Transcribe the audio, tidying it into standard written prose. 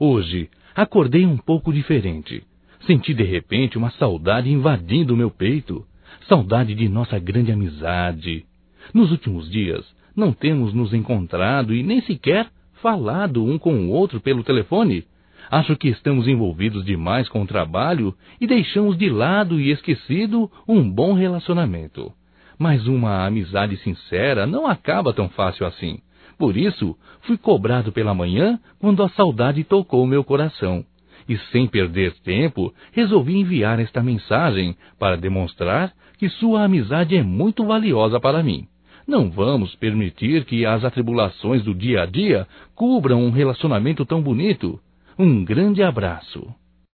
Hoje, acordei um pouco diferente. Senti de repente uma saudade invadindo meu peito. Saudade de nossa grande amizade. Nos últimos dias, não temos nos encontrado e nem sequer falado um com o outro pelo telefone. Acho que estamos envolvidos demais com o trabalho e deixamos de lado e esquecido um bom relacionamento. Mas uma amizade sincera não acaba tão fácil assim. Por isso, fui cobrado pela manhã quando a saudade tocou meu coração. E sem perder tempo, resolvi enviar esta mensagem para demonstrar que sua amizade é muito valiosa para mim. Não vamos permitir que as atribulações do dia a dia cubram um relacionamento tão bonito. Um grande abraço.